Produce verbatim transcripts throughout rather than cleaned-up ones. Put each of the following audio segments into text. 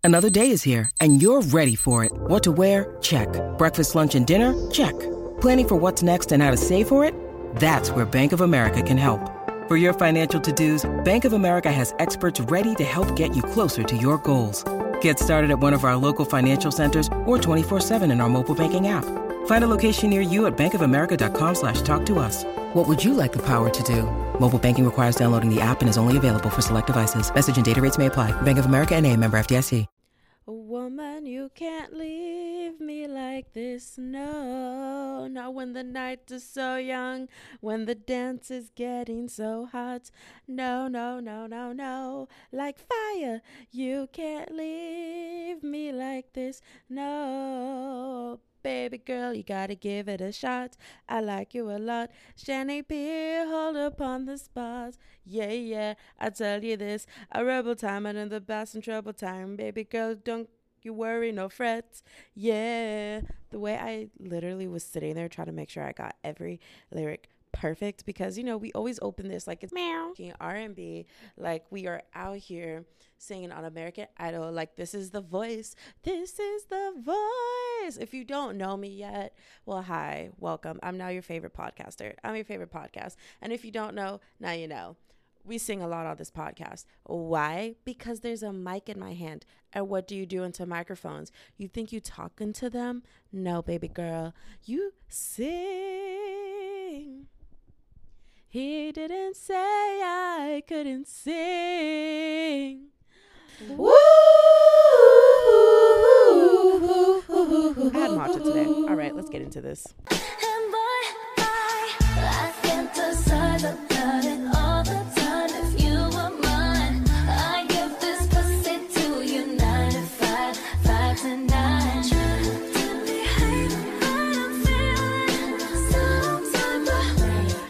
Another day is here, and you're ready for it. What to wear? Check. Breakfast, lunch, and dinner? Check. Planning for what's next and how to save for it? That's where Bank of America can help. For your financial to-dos, Bank of America has experts ready to help get you closer to your goals. Get started at one of our local financial centers or twenty-four seven in our mobile banking app. Find a location near you at bankofamerica.com slash talk to us. What would you like the power to do? Mobile banking requires downloading the app and is only available for select devices. Message and data rates may apply. Bank of America N A, member F D I C. Woman, you can't leave me like this, no. Not when the night is so young, when the dance is getting so hot. No, no, no, no, no. Like fire, you can't leave me like this, no. Baby girl, you gotta give it a shot. I like you a lot. Shanny Beer, hold up on the spot. Yeah, yeah, I tell you this. A rebel time and in the best and trouble time. Baby girl, don't you worry, no frets. Yeah. The way I literally was sitting there trying to make sure I got every lyric perfect, because, you know, we always open this like it's meow R and B, like we are out here singing on American Idol, like this is the voice, this is the voice. If you don't know me yet, well, hi, welcome. I'm now your favorite podcaster. I'm your favorite podcast. And if you don't know, now you know. We sing a lot on this podcast. Why? Because there's a mic in my hand. And what do you do into microphones? You think you talk into them? No, baby girl. You sing. He didn't say I couldn't sing. Woo! I had matcha today. All right, let's get into this. And boy, I, I fantasize about it all the time. If you were mine, I give this pussy to you nine to five, five to nine. Try to behave, but I'm feeling some type of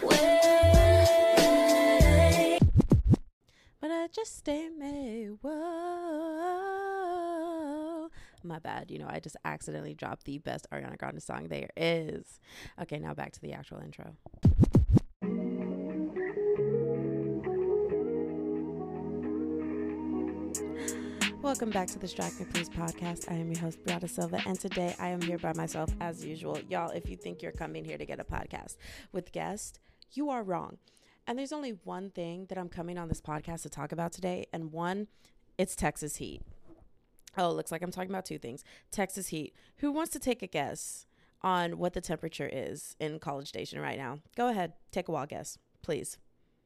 way. But I just stay me. Whoa. My bad. You know, I just accidentally dropped the best Ariana Grande song there is. Okay, now back to the actual intro. Welcome back to the Strike Me Please podcast. I am your host, Brianna Silva, and today I am here by myself as usual. Y'all, if you think you're coming here to get a podcast with guests, you are wrong. And there's only one thing that I'm coming on this podcast to talk about today, and one, it's Texas heat. Oh, it looks like I'm talking about two things. Texas heat. Who wants to take a guess on what the temperature is in College Station right now? Go ahead. Take a wild guess, please.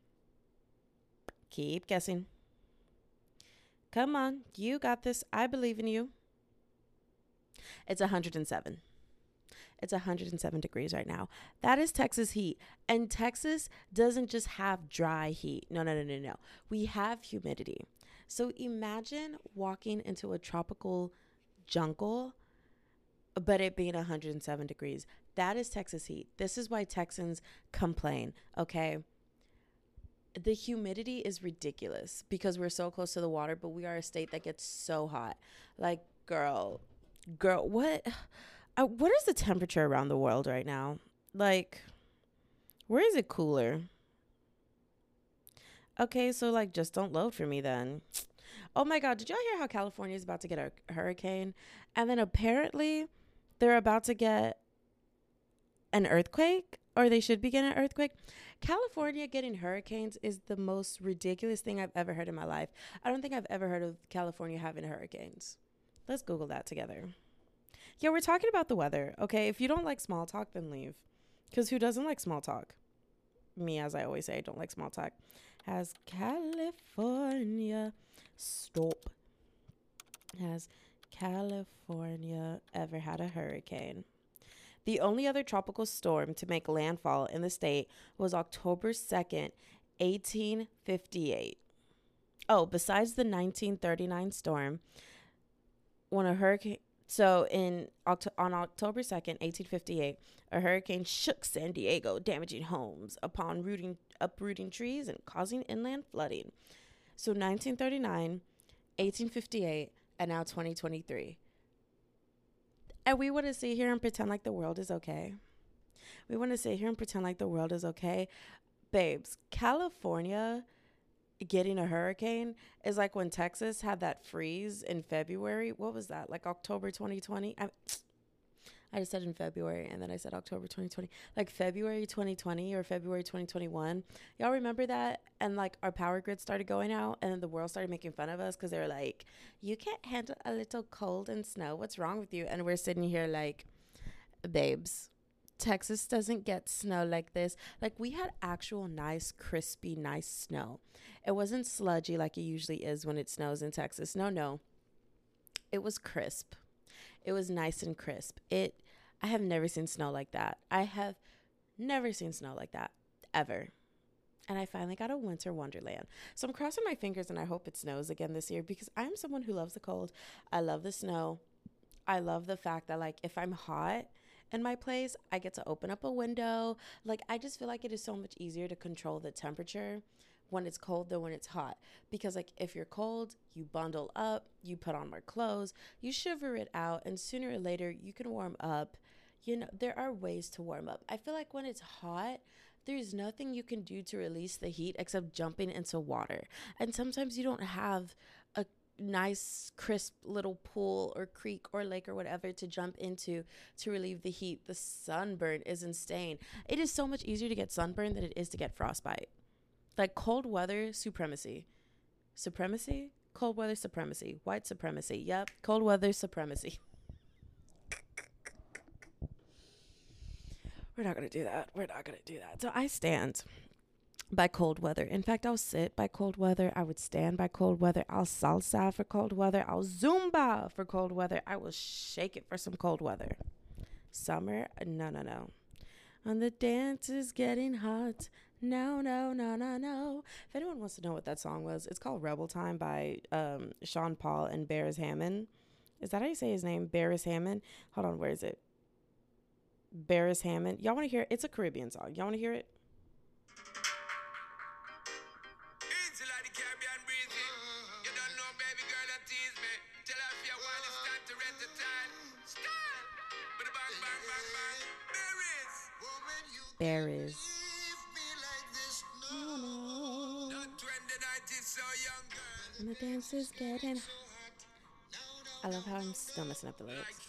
Keep guessing. Come on. You got this. I believe in you. It's one hundred seven. It's one hundred seven degrees right now. That is Texas heat. And Texas doesn't just have dry heat. No, no, no, no, no. We have humidity. So imagine walking into a tropical jungle, but it being one hundred seven degrees. That is Texas heat. This is why Texans complain, okay? The humidity is ridiculous because we're so close to the water, but we are a state that gets so hot. Like, girl, girl, what, uh, what is the temperature around the world right now? Like, where is it cooler? Okay, so, like, just don't load for me then. Oh, my God. Did y'all hear how California is about to get a hurricane? And then apparently they're about to get an earthquake, or they should be getting an earthquake. California getting hurricanes is the most ridiculous thing I've ever heard in my life. I don't think I've ever heard of California having hurricanes. Let's Google that together. Yeah, we're talking about the weather, okay? If you don't like small talk, then leave. Because who doesn't like small talk? Me, as I always say, I don't like small talk. Has California, stop. Has California ever had a hurricane? The only other tropical storm to make landfall in the state was October second, eighteen fifty-eight. Oh, besides the nineteen thirty-nine storm, when a hurricane... So in on October second, eighteen fifty-eight, a hurricane shook San Diego, damaging homes upon rooting, uprooting trees and causing inland flooding. So nineteen thirty-nine, eighteen fifty-eight, and now twenty twenty-three. And we want to sit here and pretend like the world is okay. We want to sit here and pretend like the world is okay. Babes, California getting a hurricane is like when Texas had that freeze in February. What was that? Like October twenty twenty? I, I just said in February and then I said October twenty twenty. Like February twenty twenty or February twenty twenty-one. Y'all remember that? And like our power grid started going out and then the world started making fun of us because they were like, you can't handle a little cold and snow. What's wrong with you? And we're sitting here like, babes, Texas doesn't get snow like this. Like we had actual nice, crispy, nice snow. It wasn't sludgy like it usually is when it snows in Texas. No, no. It was crisp. It was nice and crisp. It, I have never seen snow like that. I have never seen snow like that, ever. And I finally got a winter wonderland. So I'm crossing my fingers and I hope it snows again this year because I'm someone who loves the cold. I love the snow. I love the fact that like if I'm hot in my place, I get to open up a window. Like I just feel like it is so much easier to control the temperature when it's cold than when it's hot. Because like if you're cold, you bundle up, you put on more clothes, you shiver it out, and sooner or later you can warm up. You know, there are ways to warm up. I feel like when it's hot, there's nothing you can do to release the heat except jumping into water. And sometimes you don't have a nice crisp little pool or creek or lake or whatever to jump into to relieve the heat. The sunburn is insane. It is so much easier to get sunburn than it is to get frostbite. Like cold weather supremacy. Supremacy? Cold weather supremacy. White supremacy. Yep. Cold weather supremacy. We're not going to do that. We're not going to do that. So I stand by cold weather. In fact, I'll sit by cold weather. I would stand by cold weather. I'll salsa for cold weather. I'll zumba for cold weather. I will shake it for some cold weather. Summer? No, no, no. And the dance is getting hot. No, no, no, no, no. If anyone wants to know what that song was, it's called Rebel Time by um, Sean Paul and Beres Hammond. Is that how you say his name? Beres Hammond? Hold on, where is it? Beres Hammond. Y'all want to hear it? It's a Caribbean song. Y'all want to hear it? Beres. No, no. And the dance is getting. I love how I'm still messing up the lyrics.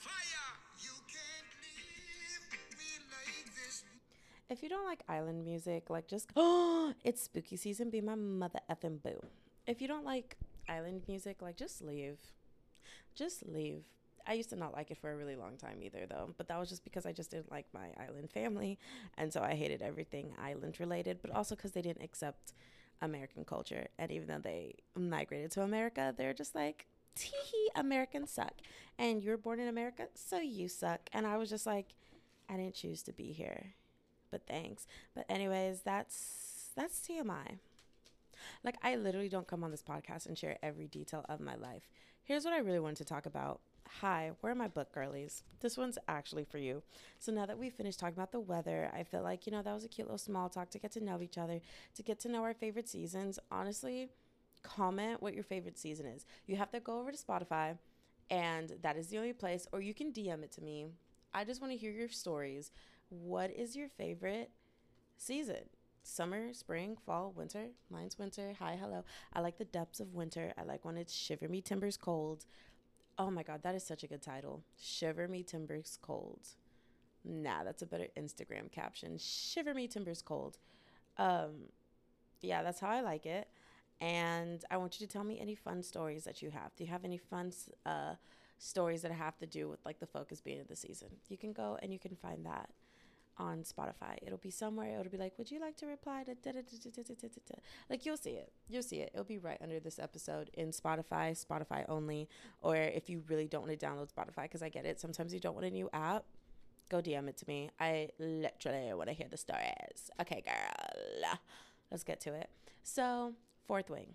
If you don't like island music, like just oh, it's spooky season. Be my mother effing boo. If you don't like island music, like just leave. Just leave. I used to not like it for a really long time either, though. But that was just because I just didn't like my island family. And so I hated everything island related, but also because they didn't accept American culture. And even though they migrated to America, they're just like, tee-hee, Americans suck. And you were born in America, so you suck. And I was just like, I didn't choose to be here, but thanks. But anyways, that's that's T M I. Like, I literally don't come on this podcast and share every detail of my life. Here's what I really wanted to talk about. Hi, where are my book girlies? This one's actually for you. So now that we finished talking about the weather, I feel like, you know, that was a cute little small talk to get to know each other, to get to know our favorite seasons. Honestly, comment what your favorite season is. You have to go over to Spotify, and that is the only place, or you can D M it to me. I just want to hear your stories. What is your favorite season? Summer, spring, fall, winter? Mine's winter. Hi, hello. I like the depths of winter. I like when it's shiver me timbers cold. Oh my God, that is such a good title. Shiver me timbers cold. Nah, that's a better Instagram caption. Shiver me timbers cold. Um, yeah, that's how I like it. And I want you to tell me any fun stories that you have. Do you have any fun uh, stories that have to do with like the focus being of the season? You can go and you can find that on Spotify. It'll be somewhere. It'll be like, would you like to reply to da, da, da, da, da, da, da, da. Like, you'll see it. You'll see it. It'll be right under this episode in Spotify, Spotify only. Or if you really don't want to download Spotify, because I get it. Sometimes you don't want a new app. Go D M it to me. I literally want to hear the stories. Okay, girl. Let's get to it. So, fourth wing.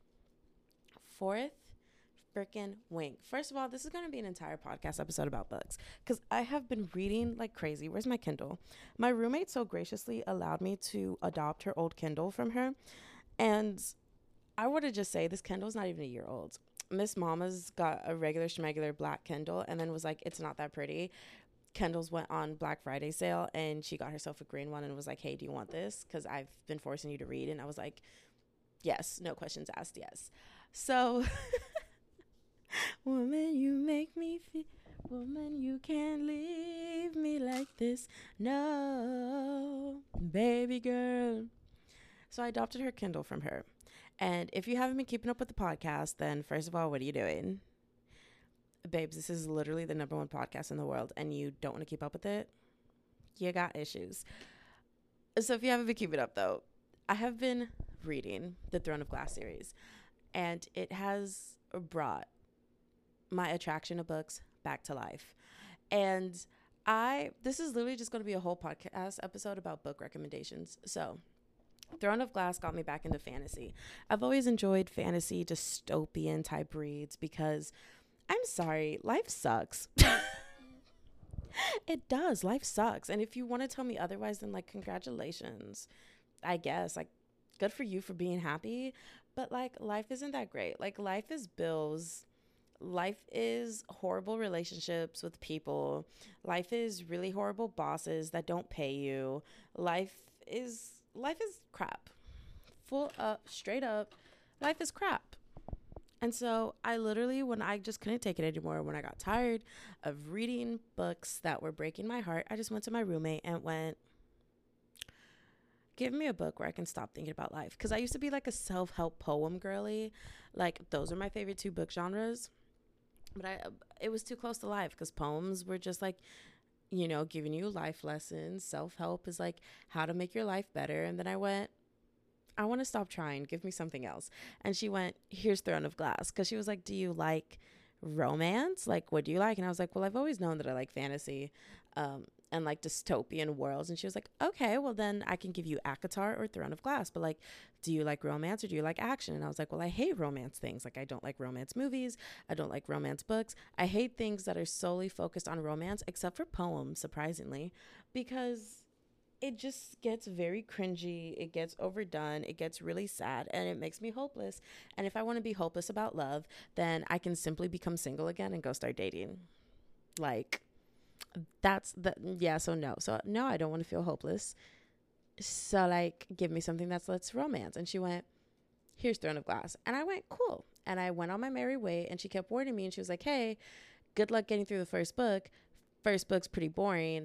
Fourth freaking wing. First of all, this is going to be an entire podcast episode about books because I have been reading like crazy. Where's my Kindle? My roommate so graciously allowed me to adopt her old Kindle from her. And I want to just say this Kindle's not even a year old. Miss Mama's got a regular schmegular black Kindle and then was like, it's not that pretty. Kindles went on Black Friday sale and she got herself a green one and was like, hey, do you want this? Because I've been forcing you to read. And I was like, Yes, no questions asked, yes. So, woman, you make me feel, woman, you can't leave me like this. No, baby girl. So I adopted her Kindle from her. And if you haven't been keeping up with the podcast, then first of all, what are you doing? Babes, this is literally the number one podcast in the world, and you don't want to keep up with it? You got issues. So if you haven't been keeping up, though, I have been reading the Throne of Glass series, and it has brought my attraction to books back to life. And I, this is literally just going to be a whole podcast episode about book recommendations. So Throne of Glass got me back into fantasy. I've always enjoyed fantasy dystopian type reads because I'm sorry, life sucks. It does. Life sucks. And if you want to tell me otherwise, then like, congratulations, I guess. Like, good for you for being happy. But like, life isn't that great. Like, life is bills. Life is horrible relationships with people. Life is really horrible bosses that don't pay you. Life is, life is crap. Full up, straight up, life is crap. And so I literally, when I just couldn't take it anymore, when I got tired of reading books that were breaking my heart, I just went to my roommate and went, give me a book where I can stop thinking about life. Because I used to be like a self-help poem girly. Like, those are my favorite two book genres. But I, it was too close to life because poems were just like, you know, giving you life lessons. Self-help is like how to make your life better. And then I went, I want to stop trying. Give me something else. And she went, here's Throne of Glass. Because she was like, do you like romance? Like, what do you like? And I was like, well, I've always known that I like fantasy um, and like dystopian worlds. And she was like, okay, well, then I can give you ACOTAR or Throne of Glass. But like, do you like romance or do you like action? And I was like, well, I hate romance things. Like, I don't like romance movies. I don't like romance books. I hate things that are solely focused on romance, except for poems, surprisingly, because it just gets very cringy. It gets overdone. It gets really sad and it makes me hopeless. And if I want to be hopeless about love, then I can simply become single again and go start dating. Like, that's the, yeah, so no. So no, I don't want to feel hopeless. So like, give me something that's let's romance. And she went, here's Throne of Glass. And I went, cool. And I went on my merry way and she kept warning me and she was like, hey, good luck getting through the first book. First book's pretty boring.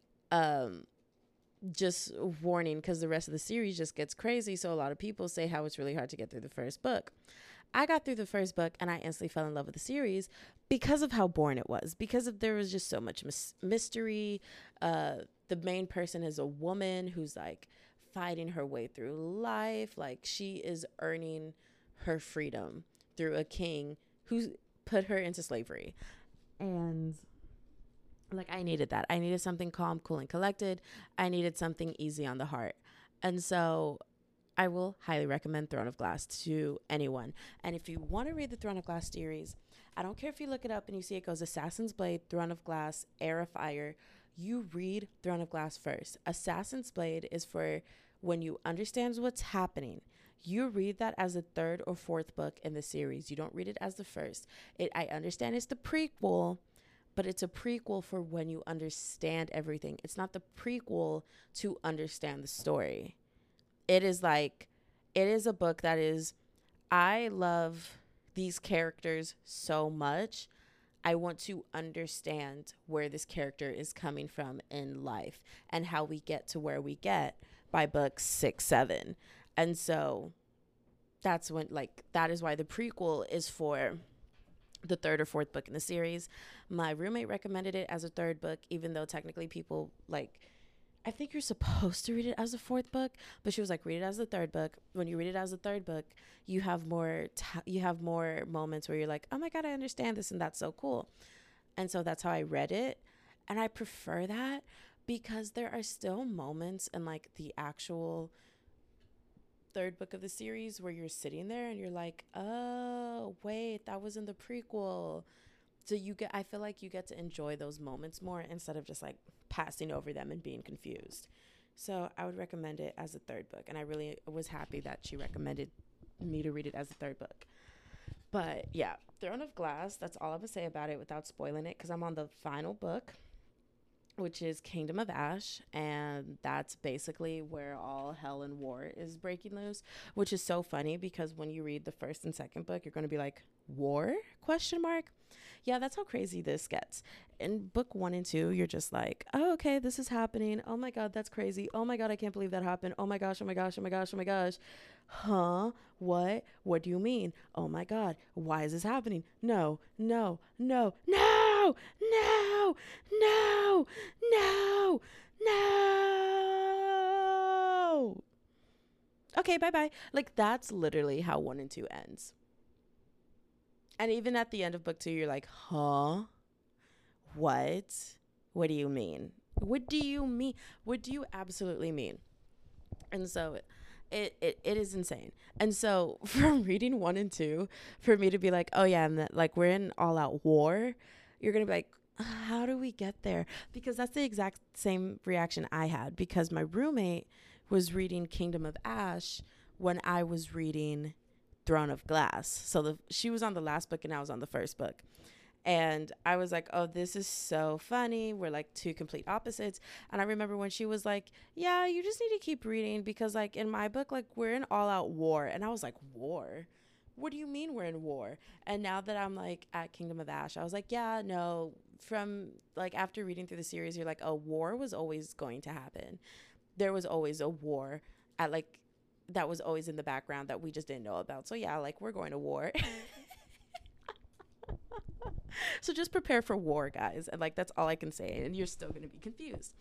Um, just warning, because the rest of the series just gets crazy. So a lot of people say how it's really hard to get through the first book. I got through the first book and I instantly fell in love with the series because of how boring it was, because of there was just so much mis- mystery. Uh, the main person is a woman who's like fighting her way through life. Like, she is earning her freedom through a king who put her into slavery. And like, I needed that. I needed something calm, cool, and collected. I needed something easy on the heart. And so I will highly recommend Throne of Glass to anyone. And if you want to read the Throne of Glass series, I don't care if you look it up and you see it goes Assassin's Blade, Throne of Glass, Heir of Fire. You read Throne of Glass first. Assassin's Blade is for when you understand what's happening. You read that as the third or fourth book in the series. You don't read it as the first. It, I understand it's the prequel, but it's a prequel for when you understand everything. It's not the prequel to understand the story. It is like, it is a book that is, I love these characters so much. I want to understand where this character is coming from in life and how we get to where we get by book six, seven. And so that's when, like, that is why the prequel is for the third or fourth book in the series. My roommate recommended it as a third book, even though technically people, like, I think you're supposed to read it as a fourth book, but she was like, read it as the third book. When you read it as the third book, you have more t- you have more moments where you're like, oh my God, I understand this, and that's so cool. And so that's how I read it. And I prefer that because there are still moments in like the actual third book of the series where you're sitting there and you're like, oh wait, that was in the prequel. So you get, I feel like you get to enjoy those moments more instead of just like passing over them and being confused. So I would recommend it as a third book, and I really was happy that she recommended me to read it as a third book. But yeah, Throne of Glass, that's all I would say about it without spoiling it, because I'm on the final book. which is Kingdom of Ash, and that's basically where all hell and war is breaking loose, which is so funny because when you read the first and second book, you're going to be like, war question mark. Yeah, that's how crazy this gets. In book one and two, you're just like, oh, okay, this is happening. Oh my god, that's crazy. Oh my god, I can't believe that happened. Oh my gosh, oh my gosh, oh my gosh, oh my gosh. Huh? What? What do you mean? Oh my god, why is this happening? No, no, no, no, no, no, no, no. Okay, bye bye. Like, that's literally how one and two ends. And even at the end of book two, you're like, huh? What? What do you mean? What do you mean? What do you absolutely mean? And so it, it, it is insane. And so from reading one and two, for me to be like, oh yeah, and that, like, we're in all out war, you're going to be like, how do we get there? Because that's the exact same reaction I had, because my roommate was reading Kingdom of Ash when I was reading Throne of Glass. So the she was on the last book and I was on the first book. And I was like, oh, this is so funny. We're like two complete opposites. And I remember when she was like, yeah, you just need to keep reading because like in my book, like we're in all out war. And I was like, war? What do you mean we're in war? And now that I'm like at Kingdom of Ash, I was like, yeah, no, from like after reading through the series, you're like, oh, war was always going to happen. There was always a war at like, that was always in the background that we just didn't know about. So yeah, like we're going to war. So just prepare for war, guys. And like, that's all I can say. And you're still going to be confused.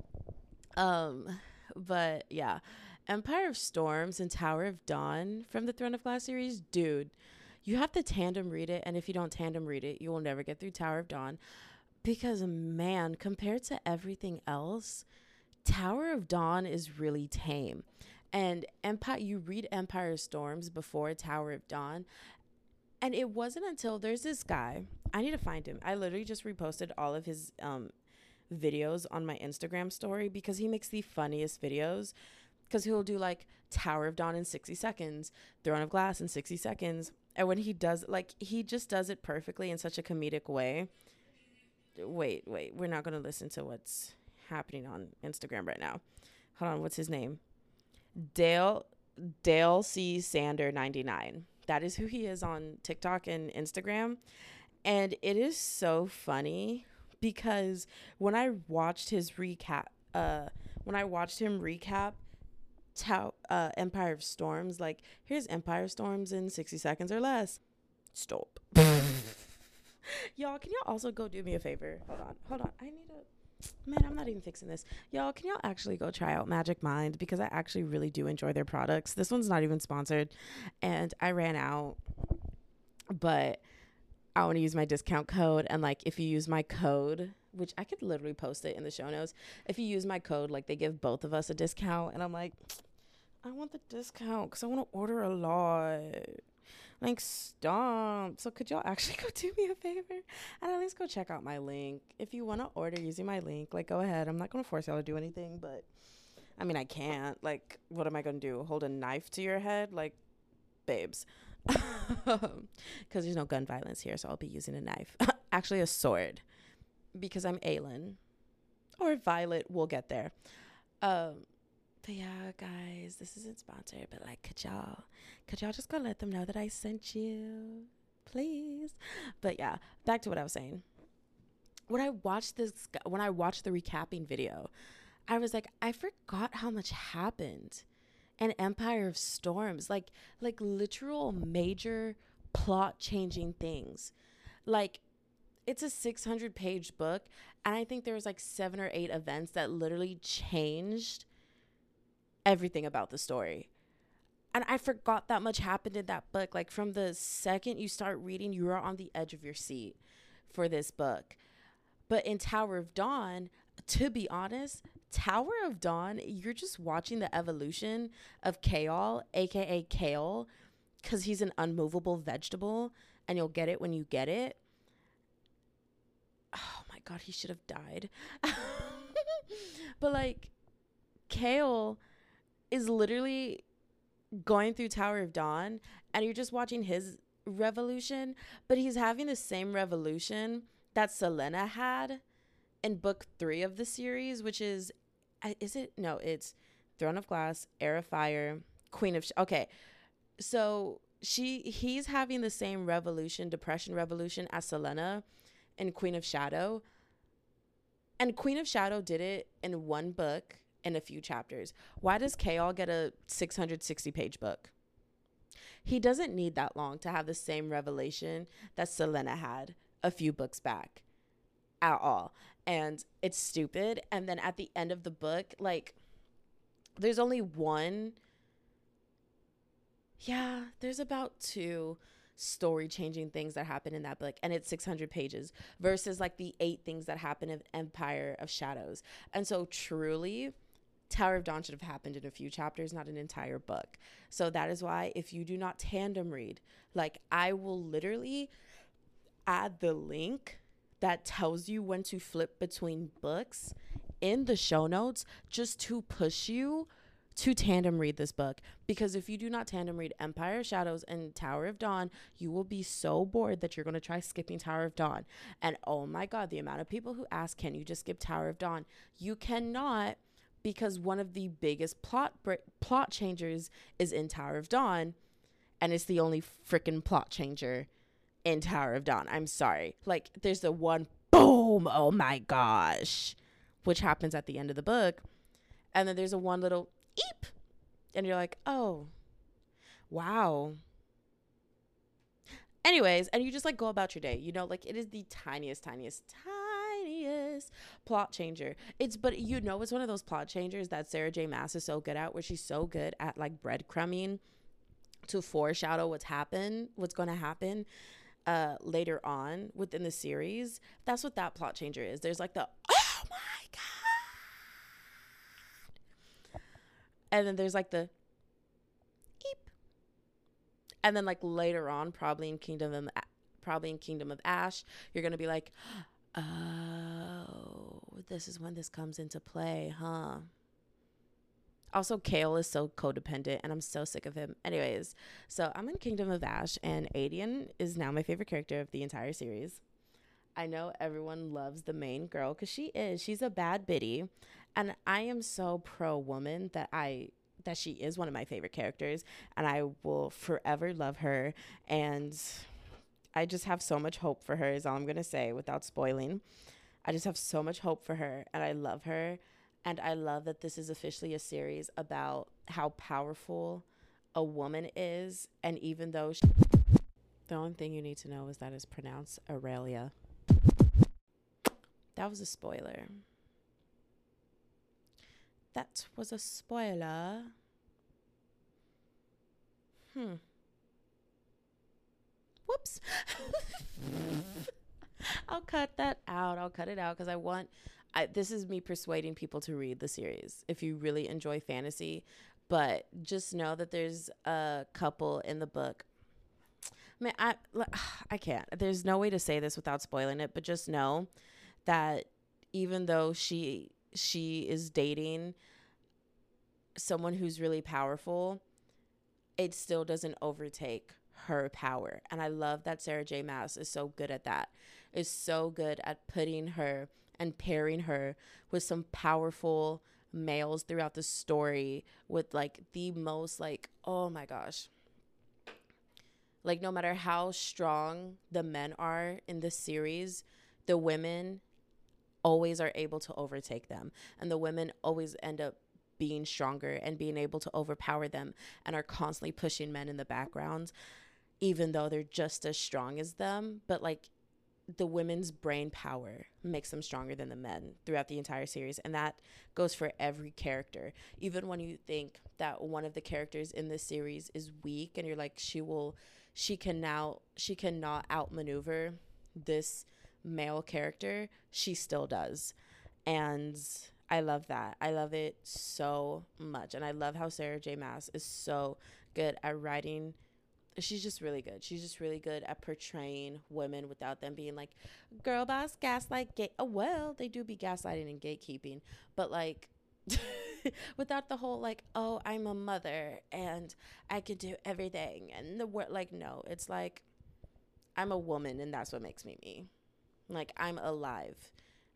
Um, but yeah, Empire of Storms and Tower of Dawn from the Throne of Glass series, dude, you have to tandem read it. And if you don't tandem read it, you will never get through Tower of Dawn, because man, compared to everything else, Tower of Dawn is really tame. And Empire, you read Empire of Storms before Tower of Dawn. And it wasn't until there's this guy, I need to find him. I literally just reposted all of his um, videos on my Instagram story because he makes the funniest videos. Because he'll do like Tower of Dawn in sixty seconds, Throne of Glass in sixty seconds. And when he does, like, he just does it perfectly in such a comedic way. Wait, wait, we're not going to listen to what's happening on Instagram right now. Hold on, what's his name? Dale, Dale C. Sander ninety-nine. That is who he is on TikTok and Instagram. And it is so funny because when I watched his recap, uh, when I watched him recap Tau- uh, Empire of Storms, like, here's Empire of Storms in sixty seconds or less. Stop. Y'all, can y'all also go do me a favor? Hold on, hold on. I need a, man, I'm not even fixing this. Y'all, can y'all actually go try out Magic Mind? Because I actually really do enjoy their products. This one's not even sponsored. And I ran out, but I want to use my discount code. And like, if you use my code, which I could literally post it in the show notes. If you use my code, like they give both of us a discount. And I'm like, I want the discount because I want to order a lot. Like, stop. So could y'all actually go do me a favor and at least go check out my link? If you want to order using my link, like, go ahead. I'm not going to force y'all to do anything, but I mean, I can't. Like, what am I going to do? Hold a knife to your head? Like, babes. Because there's no gun violence here, so I'll be using a knife. Actually, a sword. Because I'm Aelin. Or Violet. We'll get there. Um... But yeah, guys, this isn't sponsored, but like, could y'all, could y'all just go let them know that I sent you, please? But yeah, back to what I was saying. When I watched this, when I watched the recapping video, I was like, I forgot how much happened in Empire of Storms. Like, like literal major plot changing things. Like, it's a six hundred page book, and I think there was like seven or eight events that literally changed everything about the story. And I forgot that much happened in that book. Like, from the second you start reading, you are on the edge of your seat for this book. But in Tower of Dawn, to be honest, Tower of Dawn, you're just watching the evolution of Chaol, aka Kale, because he's an unmovable vegetable, and you'll get it when you get it. Oh my god, he should have died. But like, Kale is literally going through Tower of Dawn, and you're just watching his revolution, but he's having the same revolution that Selena had in book three of the series, which is, I- is it? No, it's Throne of Glass, Heir of Fire, Queen of, Sh- okay. So she, he's having the same revolution, depression revolution as Selena in Queen of Shadow. And Queen of Shadow did it in one book in a few chapters. Why does Chaol get a six hundred sixty page book? He doesn't need that long to have the same revelation that Selena had a few books back at all. And it's stupid. And then at the end of the book, like, there's only one. Yeah, there's about two story changing things that happen in that book, and it's six hundred pages versus like the eight things that happen in Empire of Shadows. And so truly, Tower of Dawn should have happened in a few chapters, not an entire book. So that is why if you do not tandem read, like, I will literally add the link that tells you when to flip between books in the show notes just to push you to tandem read this book. Because if you do not tandem read Empire of Shadows and Tower of Dawn, you will be so bored that you're going to try skipping Tower of Dawn. And oh my God, the amount of people who ask, can you just skip Tower of Dawn? You cannot, because one of the biggest plot br- plot changers is in Tower of Dawn, and it's the only freaking plot changer in Tower of Dawn. I'm sorry. Like, there's the one boom, oh my gosh, which happens at the end of the book. And then there's a one little eep. And you're like, oh, wow. Anyways, and you just like go about your day. You know, like, it is the tiniest, tiniest, tiniest plot changer. It's, but you know, it's one of those plot changers that Sarah J. Maas is so good at, where she's so good at like breadcrumbing to foreshadow what's happen, what's going to happen uh, later on within the series. That's what that plot changer is. There's like the, oh my God. And then there's like the eep. And then like later on, probably in Kingdom of, probably in Kingdom of Ash, you're going to be like, oh, this is when this comes into play, huh? Also, Chaol is so codependent, and I'm so sick of him. Anyways, so I'm in Kingdom of Ash, and Adian is now my favorite character of the entire series. I know everyone loves the main girl, because she is. She's a bad biddy, and I am so pro-woman that I that she is one of my favorite characters, and I will forever love her, and I just have so much hope for her, is all I'm going to say without spoiling. I just have so much hope for her, and I love her. And I love that this is officially a series about how powerful a woman is. And even though she, the only thing you need to know is that it's pronounced Aurelia. That was a spoiler. That was a spoiler. Hmm. Whoops. I'll cut that out. I'll cut it out because I want... I, this is me persuading people to read the series if you really enjoy fantasy. But just know that there's a couple in the book. Man, I, I can't. There's no way to say this without spoiling it. But just know that even though she she is dating someone who's really powerful, it still doesn't overtake her power. And I love that Sarah J. Maas is so good at that. Is so good at putting her and pairing her with some powerful males throughout the story with like the most like, oh my gosh. Like, no matter how strong the men are in this series, the women always are able to overtake them. And the women always end up being stronger and being able to overpower them and are constantly pushing men in the background, even though they're just as strong as them. But like, the women's brain power makes them stronger than the men throughout the entire series. And that goes for every character. Even when you think that one of the characters in this series is weak and you're like, she will, she can now, she cannot outmaneuver this male character, she still does. And I love that. I love it so much. And I love how Sarah J. Maas is so good at writing. She's just really good. She's just really good at portraying women without them being like, girl boss, gaslight, gate. Oh, well, they do be gaslighting and gatekeeping. But like, without the whole like, oh, I'm a mother and I can do everything. And the word, like, no, it's like, I'm a woman and that's what makes me me. Like, I'm alive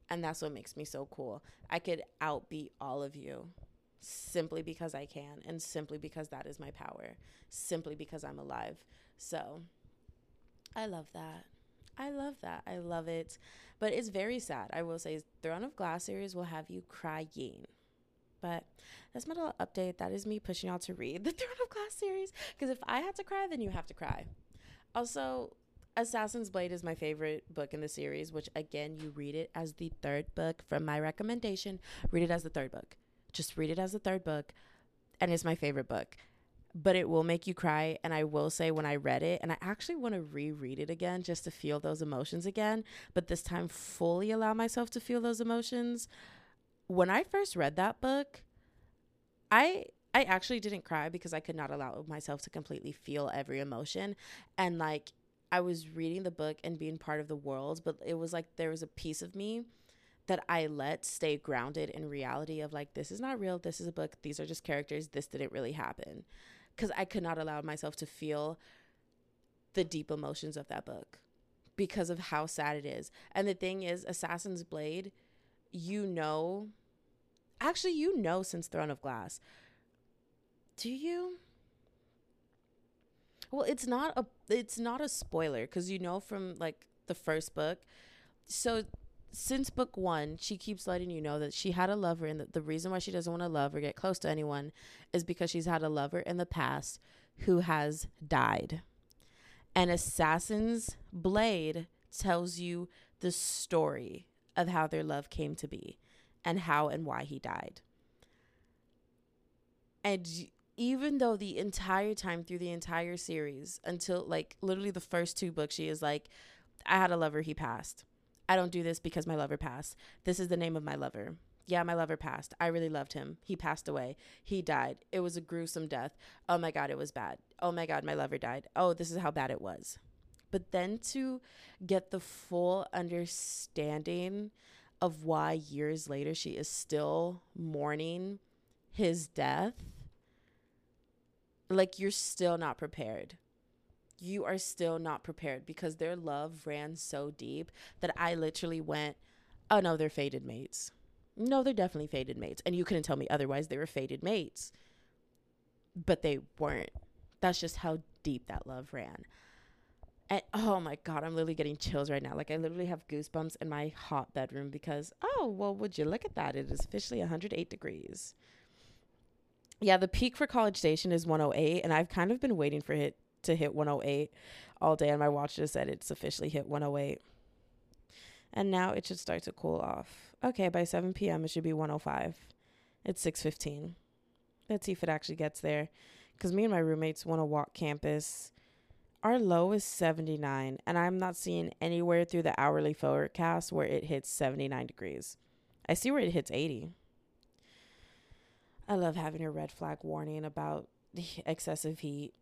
And that's what makes me so cool. I could outbeat all of you simply because I can, and simply because that is my power, simply because I'm alive. So I love that. I love that. I love it. But it's very sad. I will say Throne of Glass series will have you crying. But that's my little update. That is me pushing y'all to read the Throne of Glass series. Because if I had to cry, then you have to cry. Also, Assassin's Blade is my favorite book in the series, which, again, you read it as the third book. From my recommendation, read it as the third book. Just read it as the third book. And it's my favorite book. But it will make you cry. And I will say, when I read it, and I actually want to reread it again just to feel those emotions again, but this time fully allow myself to feel those emotions. When I first read that book, I I actually didn't cry because I could not allow myself to completely feel every emotion. And like, I was reading the book and being part of the world, but it was like there was a piece of me that I let stay grounded in reality of like, this is not real. This is a book. These are just characters. This didn't really happen. Because I could not allow myself to feel the deep emotions of that book because of how sad it is. And the thing is, Assassin's Blade, you know, actually, you know, since Throne of Glass. Do you? Well, it's not a, it's not a spoiler because you know from like the first book. So since book one, she keeps letting you know that she had a lover, and the, the reason why she doesn't want to love or get close to anyone is because she's had a lover in the past who has died. And Assassin's Blade tells you the story of how their love came to be and how and why he died. And even though the entire time through the entire series, until like literally the first two books, she is like, I had a lover, he passed. I don't do this because my lover passed. This is the name of my lover. Yeah, my lover passed. I really loved him. He passed away. He died. It was a gruesome death. Oh my God, it was bad. Oh my God, my lover died. Oh, this is how bad it was. But then to get the full understanding of why years later she is still mourning his death, like, you're still not prepared. You are still not prepared because their love ran so deep that I literally went, oh no, they're fated mates. No, they're definitely fated mates. And you couldn't tell me otherwise. They were fated mates. But they weren't. That's just how deep that love ran. And oh my God, I'm literally getting chills right now. Like, I literally have goosebumps in my hot bedroom because, oh, well, would you look at that? It is officially one hundred eight degrees. Yeah, the peak for College Station is one oh eight. And I've kind of been waiting for it to hit one oh eight all day, and my watch just said it's officially hit one oh eight, and now it should start to cool off. Okay, by seven p.m. it should be one oh five. It's six fifteen. Let's see if it actually gets there, because me and my roommates want to walk campus. Our low is seventy-nine, and I'm not seeing anywhere through the hourly forecast where it hits seventy-nine degrees. I see where it hits eighty. I love having a red flag warning about excessive heat.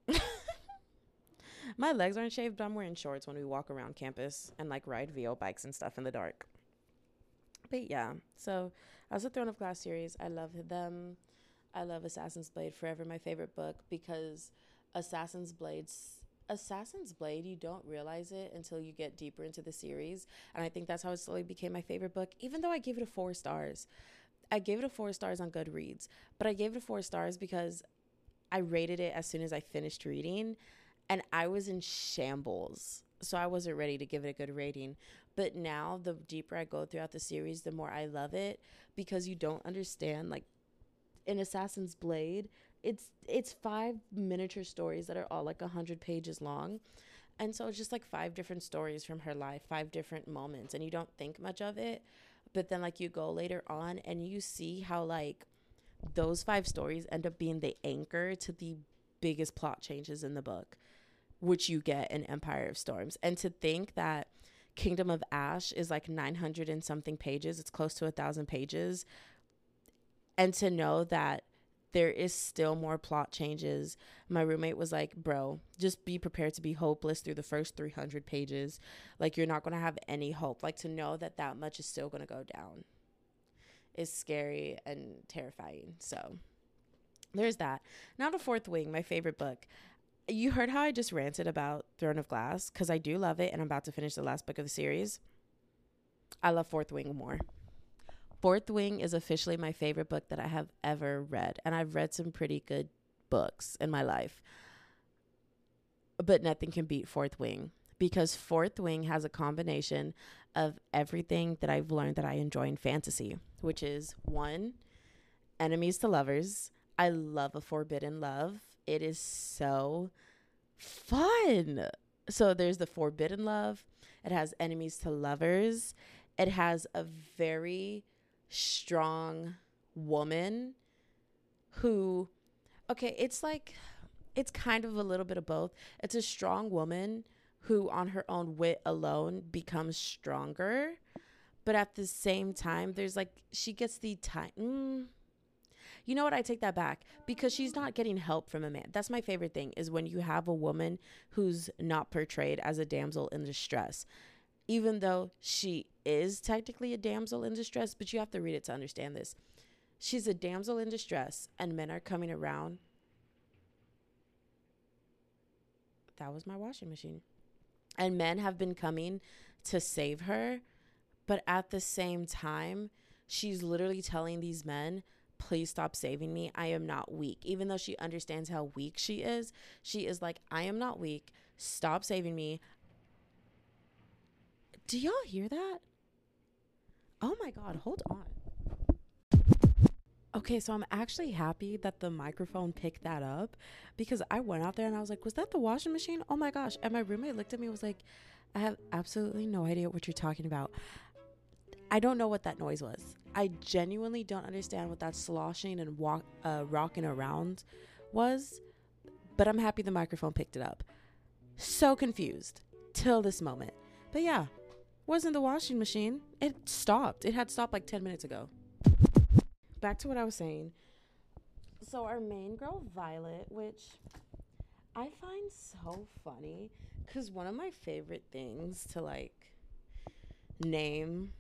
My legs aren't shaved, but I'm wearing shorts when we walk around campus and like ride V O bikes and stuff in the dark. But yeah, so as a Throne of Glass series, I love them. I love Assassin's Blade, forever my favorite book, because Assassin's Blade's Assassin's Blade, you don't realize it until you get deeper into the series. And I think that's how it slowly became my favorite book, even though I gave it a four stars. I gave it a four stars on Goodreads, but I gave it a four stars because I rated it as soon as I finished reading. And I was in shambles, so I wasn't ready to give it a good rating. But now, the deeper I go throughout the series, the more I love it, because you don't understand, like, in Assassin's Blade, it's it's five miniature stories that are all, like, one hundred pages long. And so it's just, like, five different stories from her life, five different moments, and you don't think much of it. But then, like, you go later on, and you see how, like, those five stories end up being the anchor to the biggest plot changes in the book, which you get in Empire of Storms. And to think that Kingdom of Ash is like nine hundred and something pages, it's close to a thousand pages, and to know that there is still more plot changes. My roommate was like, bro, just be prepared to be hopeless through the first three hundred pages. Like, you're not going to have any hope. Like, to know that that much is still going to go down is scary and terrifying. So there's that. Now to Fourth Wing, my favorite book. You heard how I just ranted about Throne of Glass, because I do love it, and I'm about to finish the last book of the series. I love Fourth Wing more. Fourth Wing is officially my favorite book that I have ever read. And I've read some pretty good books in my life. But nothing can beat Fourth Wing, because Fourth Wing has a combination of everything that I've learned that I enjoy in fantasy, which is one, enemies to lovers. I love a forbidden love. It is so fun. So there's the forbidden love. It has enemies to lovers. It has a very strong woman who, okay, it's like, it's kind of a little bit of both. It's a strong woman who on her own wit alone becomes stronger. But at the same time, there's like, she gets the time. Mm, you know what? I take that back, because she's not getting help from a man. That's my favorite thing, is when you have a woman who's not portrayed as a damsel in distress, even though she is technically a damsel in distress, but you have to read it to understand this. She's a damsel in distress and men are coming around. That was my washing machine. And men have been coming to save her. But at the same time, she's literally telling these men, please stop saving me. I am not weak. Even though she understands how weak she is, she is like, I am not weak. Stop saving me. Do y'all hear that? Oh my God, hold on. Okay, so I'm actually happy that the microphone picked that up, because I went out there and I was like, was that the washing machine? Oh my gosh. And my roommate looked at me and was like, I have absolutely no idea what you're talking about. I don't know what that noise was. I genuinely don't understand what that sloshing and walk, uh, rocking around was, but I'm happy the microphone picked it up. So confused till this moment. But yeah, wasn't the washing machine. It stopped. It had stopped like ten minutes ago. Back to what I was saying. So our main girl, Violet, which I find so funny, because one of my favorite things to like name,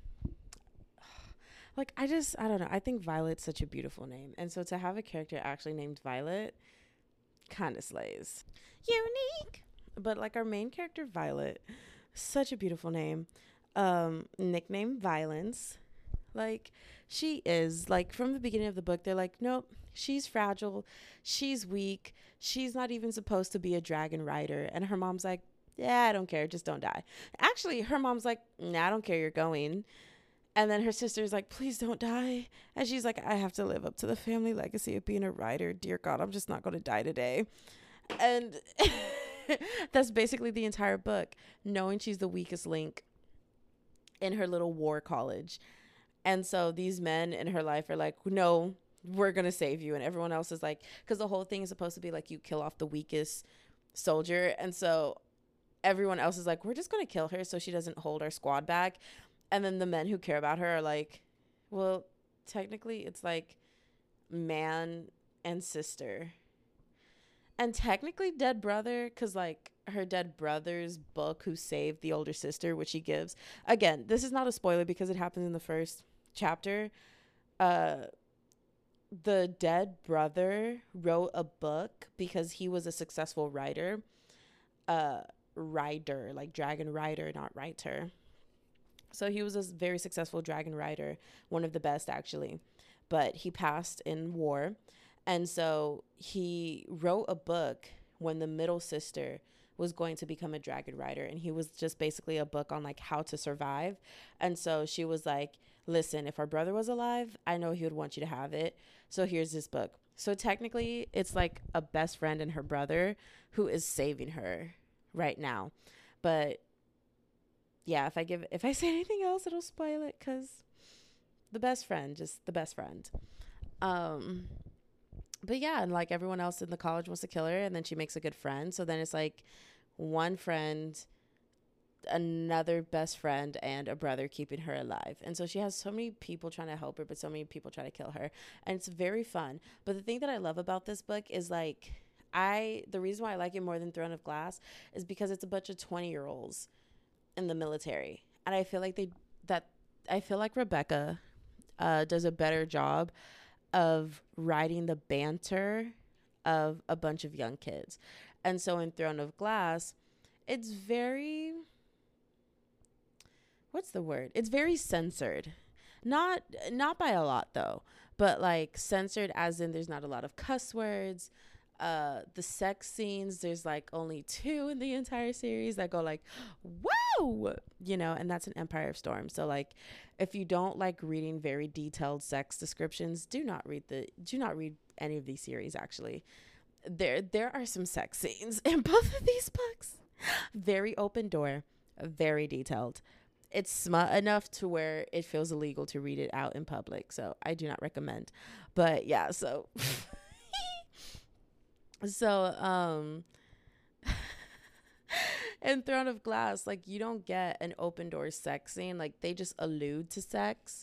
like I just, I don't know, I think Violet's such a beautiful name. And so to have a character actually named Violet kind of slays. Unique. But like our main character, Violet, such a beautiful name. Um, nickname Violence. Like, she is, like, from the beginning of the book, they're like, nope, she's fragile, she's weak, she's not even supposed to be a dragon rider. And her mom's like, yeah, I don't care, just don't die. Actually, her mom's like, nah, I don't care, you're going. And then her sister's like, please don't die. And she's like, I have to live up to the family legacy of being a rider. Dear God, I'm just not going to die today. And that's basically the entire book, knowing she's the weakest link in her little war college. And so these men in her life are like, no, we're going to save you. And everyone else is like, because the whole thing is supposed to be like, you kill off the weakest soldier. And so everyone else is like, we're just going to kill her so she doesn't hold our squad back. And then the men who care about her are like, well, technically it's like man and sister. And technically dead brother, because like her dead brother's book who saved the older sister, which he gives. Again, this is not a spoiler because it happens in the first chapter. Uh, the dead brother wrote a book because he was a successful writer. Uh, rider, like dragon rider, not writer. So he was a very successful dragon rider, one of the best actually. But he passed in war. And so he wrote a book when the middle sister was going to become a dragon rider. And he was just basically a book on like how to survive. And so she was like, listen, if our brother was alive, I know he would want you to have it. So here's this book. So technically it's like a best friend and her brother who is saving her right now. But yeah, if I give, if I say anything else, it'll spoil it, because the best friend, just the best friend. Um, But yeah, and like everyone else in the college wants to kill her, and then she makes a good friend. So then it's like one friend, another best friend, and a brother keeping her alive. And so she has so many people trying to help her, but so many people try to kill her. And it's very fun. But the thing that I love about this book is like, I, the reason why I like it more than Throne of Glass is because it's a bunch of twenty year olds in the military. And I feel like they, that, I feel like Rebecca uh, does a better job of writing the banter of a bunch of young kids. And so in Throne of Glass, it's very, what's the word? It's very censored. Not not by a lot though, but like censored as in there's not a lot of cuss words. Uh, the sex scenes, there's like only two in the entire series that go like, whoa, you know, and that's an Empire of Storm. So like, if you don't like reading very detailed sex descriptions, do not read the do not read any of these series. Actually, there there are some sex scenes in both of these books. Very open door, very detailed. It's smut enough to where it feels illegal to read it out in public, so I do not recommend. But yeah, so so um in Throne of Glass, like, you don't get an open door sex scene. Like, they just allude to sex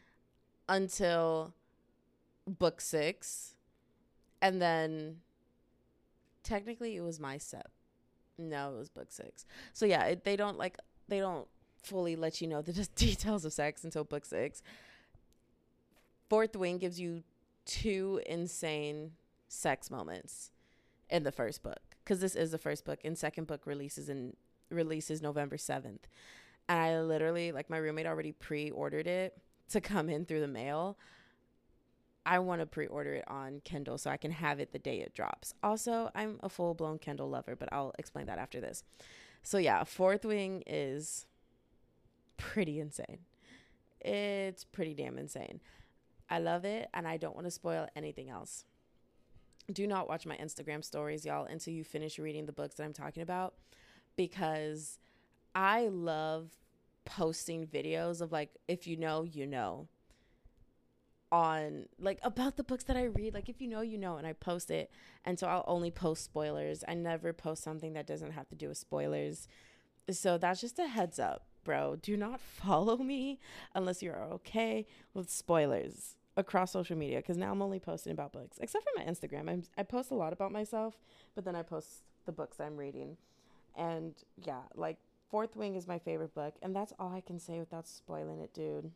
until book six, and then technically it was my step. No, it was book six. So yeah, it, they don't like they don't fully let you know the just details of sex until book six. Fourth Wing gives you two insane sex moments in the first book, because this is the first book, and second book releases in releases November seventh. And I literally, like, my roommate already pre-ordered it to come in through the mail. I want to pre-order it on Kindle so I can have it the day it drops. Also, I'm a full-blown Kindle lover, but I'll explain that after this. So yeah, Fourth Wing is pretty insane. It's pretty damn insane. I love it, and I don't want to spoil anything else. Do not watch my Instagram stories, y'all, until you finish reading the books that I'm talking about, because I love posting videos of, like, if you know, you know, on, like, about the books that I read. Like, if you know, you know, and I post it. And so I'll only post spoilers. I never post something that doesn't have to do with spoilers. So that's just a heads up, bro. Do not follow me unless you're okay with spoilers across social media, because now I'm only posting about books, except for my Instagram. I'm, I post a lot about myself, but then I post the books I'm reading. And yeah, like, Fourth Wing is my favorite book, and that's all I can say without spoiling it, dude.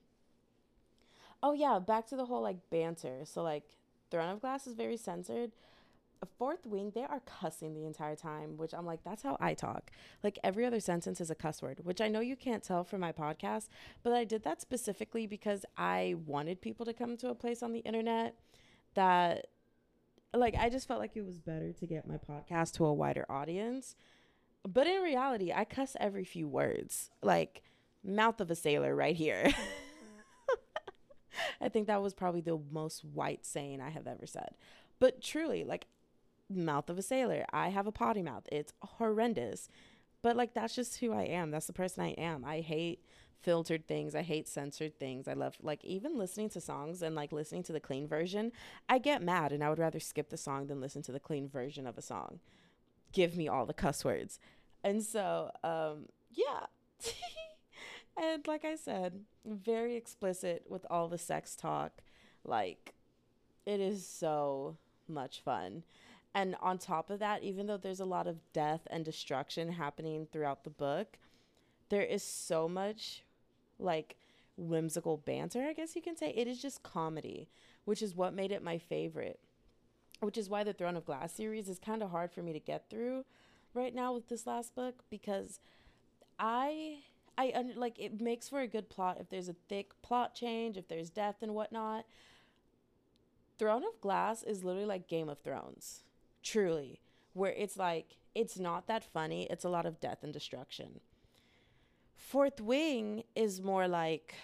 Oh yeah, back to the whole, like, banter. So, like, Throne of Glass is very censored. Fourth Wing, they are cussing the entire time, which I'm like, that's how I talk. Like, every other sentence is a cuss word, which I know you can't tell from my podcast, but I did that specifically because I wanted people to come to a place on the internet that, like, I just felt like it was better to get my podcast to a wider audience. But in reality, I cuss every few words, like, mouth of a sailor right here. I think that was probably the most white saying I have ever said. But truly, like, mouth of a sailor. I have a potty mouth. It's horrendous. But, like, that's just who I am. That's the person I am. I hate filtered things. I hate censored things. I love, like, even listening to songs and, like, listening to the clean version. I get mad, and I would rather skip the song than listen to the clean version of a song. Give me all the cuss words. And so, um, yeah. And like I said, very explicit with all the sex talk. Like, it is so much fun. And on top of that, even though there's a lot of death and destruction happening throughout the book, there is so much, like, whimsical banter, I guess you can say. It is just comedy, which is what made it my favorite, which is why the Throne of Glass series is kind of hard for me to get through right now with this last book, because I... I un- like, it makes for a good plot if there's a thick plot change, if there's death and whatnot. Throne of Glass is literally like Game of Thrones, truly, where it's like, it's not that funny. It's a lot of death and destruction. Fourth Wing is more like,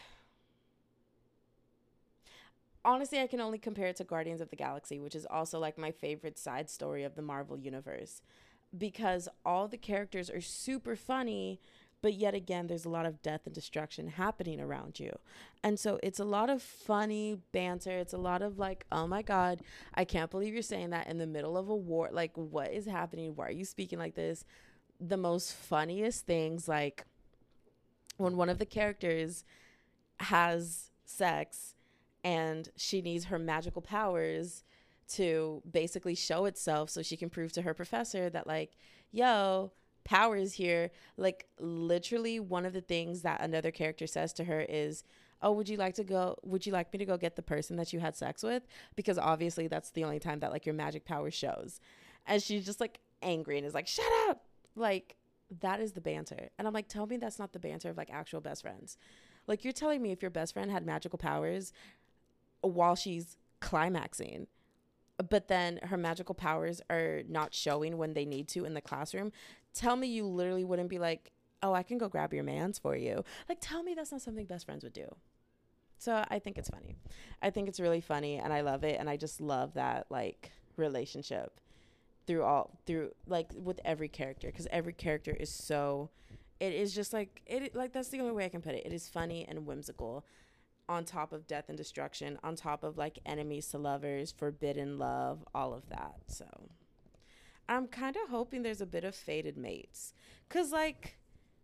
honestly, I can only compare it to Guardians of the Galaxy, which is also, like, my favorite side story of the Marvel Universe, because all the characters are super funny, but yet again, there's a lot of death and destruction happening around you. And so it's a lot of funny banter. It's a lot of, like, oh my God, I can't believe you're saying that in the middle of a war. Like, what is happening? Why are you speaking like this? The most funniest things, like, when one of the characters has sex and she needs her magical powers to basically show itself so she can prove to her professor that, like, yo, powers here. Like, literally one of the things that another character says to her is, oh, would you like to go would you like me to go get the person that you had sex with? Because obviously that's the only time that, like, your magic power shows. And she's just, like, angry and is like, shut up. Like, that is the banter. And I'm like, tell me that's not the banter of, like, actual best friends. Like, you're telling me if your best friend had magical powers while she's climaxing, but then her magical powers are not showing when they need to in the classroom, tell me you literally wouldn't be like, oh, I can go grab your mans for you. Like, tell me that's not something best friends would do. So I think it's funny. I think it's really funny, and I love it. And I just love that, like, relationship through all, through, like, with every character. Because every character is so, it is just, like, it, like, that's the only way I can put it. It is funny and whimsical, on top of death and destruction, on top of, like, enemies to lovers, forbidden love, all of that. So I'm kind of hoping there's a bit of fated mates. Because, like,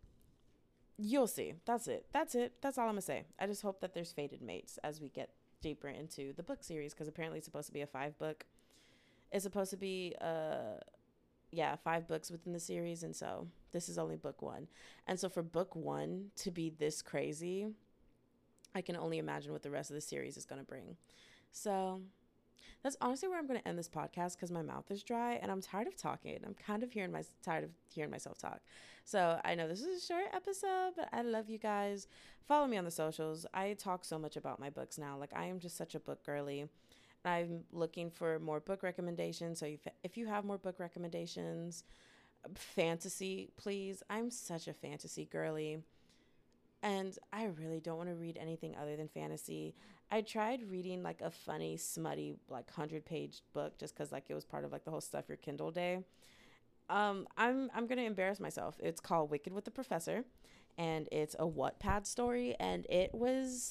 you'll see. That's it. That's it. That's all I'm going to say. I just hope that there's fated mates as we get deeper into the book series, because apparently it's supposed to be a five book. It's supposed to be, uh, yeah, five books within the series. And so this is only book one. And so for book one to be this crazy, I can only imagine what the rest of the series is going to bring. So that's honestly where I'm going to end this podcast, because my mouth is dry and I'm tired of talking. I'm kind of hearing my tired of hearing myself talk. So I know this is a short episode, but I love you guys. Follow me on the socials. I talk so much about my books now. Like, I am just such a book girly. I'm looking for more book recommendations. So if, if you have more book recommendations, fantasy, please. I'm such a fantasy girly. And I really don't want to read anything other than fantasy. I tried reading like a funny, smutty, like hundred page book just because like it was part of like the whole Stuff Your Kindle day. Um, I'm I'm gonna embarrass myself. It's called Wicked with the Professor, and it's a Wattpad story, and it was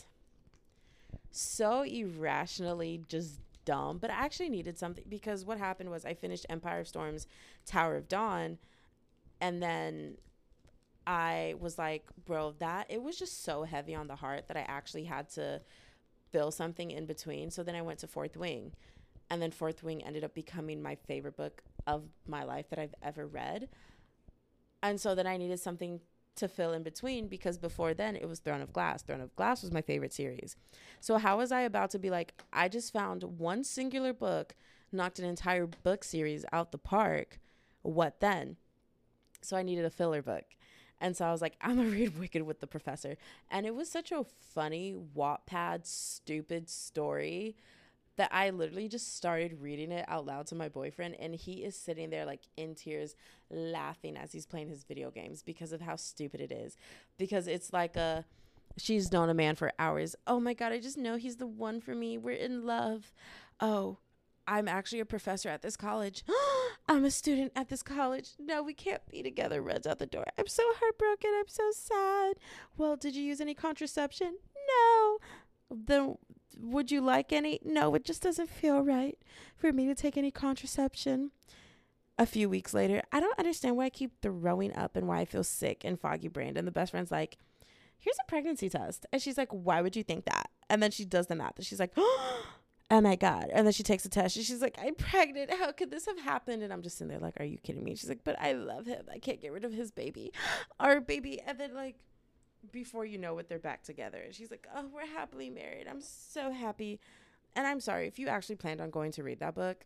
so irrationally just dumb. But I actually needed something, because what happened was I finished Empire of Storm's Tower of Dawn, and then I was like, bro, that it was just so heavy on the heart that I actually had to fill something in between. So then I went to Fourth Wing, and then Fourth Wing ended up becoming my favorite book of my life that I've ever read. And so then I needed something to fill in between, because before then it was Throne of Glass. Throne of Glass was my favorite series. So how was I about to be like, I just found one singular book, knocked an entire book series out the park? What then? So I needed a filler book. And so I was like, I'm going to read Wicked with the Professor. And it was such a funny, Wattpad, stupid story that I literally just started reading it out loud to my boyfriend. And he is sitting there like in tears, laughing as he's playing his video games because of how stupid it is. Because it's like a, she's known a man for hours. Oh my God, I just know he's the one for me. We're in love. Oh, I'm actually a professor at this college. I'm a student at this college. No, we can't be together. Runs out the door. I'm so heartbroken. I'm so sad. Well, did you use any contraception? No. Then would you like any? No, it just doesn't feel right for me to take any contraception. A few weeks later, I don't understand why I keep throwing up and why I feel sick and foggy brained. And the best friend's like, here's a pregnancy test. And she's like, why would you think that? And then she does the math. And she's like, oh my God. And then she takes a test and she's like, I'm pregnant. How could this have happened? And I'm just sitting there like, are you kidding me? She's like, but I love him. I can't get rid of his baby. Our baby. And then like, before you know it, they're back together. And she's like, oh, we're happily married. I'm so happy. And I'm sorry, if you actually planned on going to read that book,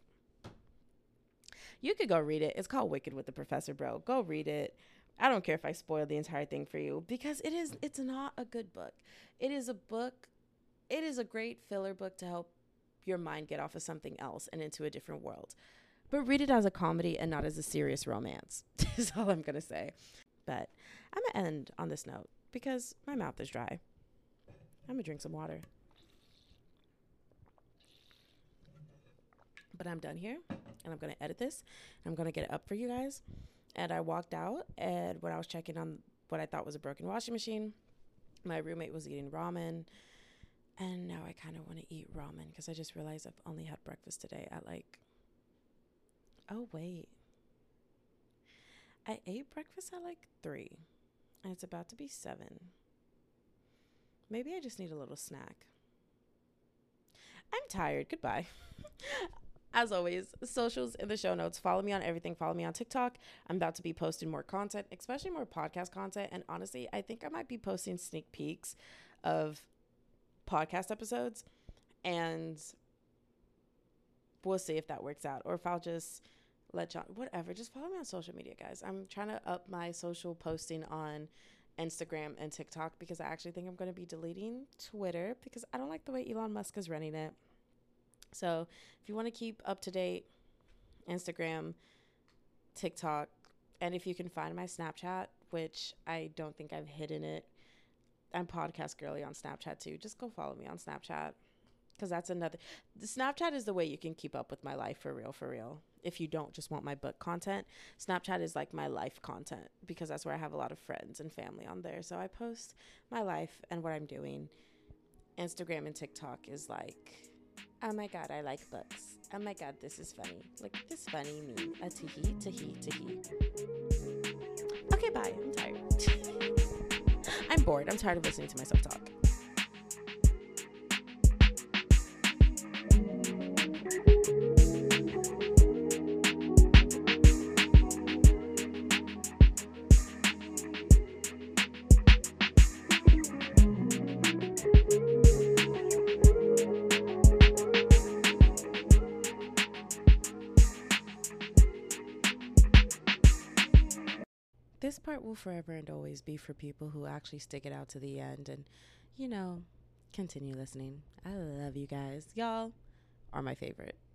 you could go read it. It's called Wicked with the Professor, bro. Go read it. I don't care if I spoil the entire thing for you, because it is, it's not a good book. It is a book. It is a great filler book to help your mind get off of something else and into a different world. But read it as a comedy and not as a serious romance is all I'm going to say. But I'm going to end on this note because my mouth is dry. I'm going to drink some water. But I'm done here, and I'm going to edit this. I'm going to get it up for you guys. And I walked out, and when I was checking on what I thought was a broken washing machine, my roommate was eating ramen. And now I kind of want to eat ramen because I just realized I've only had breakfast today at like, oh, wait. I ate breakfast at like three, and it's about to be seven. Maybe I just need a little snack. I'm tired. Goodbye. As always, socials in the show notes. Follow me on everything. Follow me on TikTok. I'm about to be posting more content, especially more podcast content. And honestly, I think I might be posting sneak peeks of podcast episodes, and we'll see if that works out, or if I'll just let y'all, whatever, just follow me on social media, guys. I'm trying to up my social posting on Instagram and TikTok, because I actually think I'm going to be deleting Twitter because I don't like the way Elon Musk is running it. So if you want to keep up to date, Instagram, TikTok, and if you can find my Snapchat, which I don't think I've hidden it, I'm Podcast Girly on Snapchat too. Just go follow me on Snapchat, because that's another. The Snapchat is the way you can keep up with my life for real, for real. If you don't just want my book content, Snapchat is like my life content, because that's where I have a lot of friends and family on there. So I post my life and what I'm doing. Instagram and TikTok is like, oh my God, I like books. Oh my God, this is funny. Look at this funny me. A teehee, teehee, teehee. Okay, bye. I'm tired. I'm bored. I'm tired of listening to myself talk. This part will forever and always be for people who actually stick it out to the end and, you know, continue listening. I love you guys. Y'all are my favorite.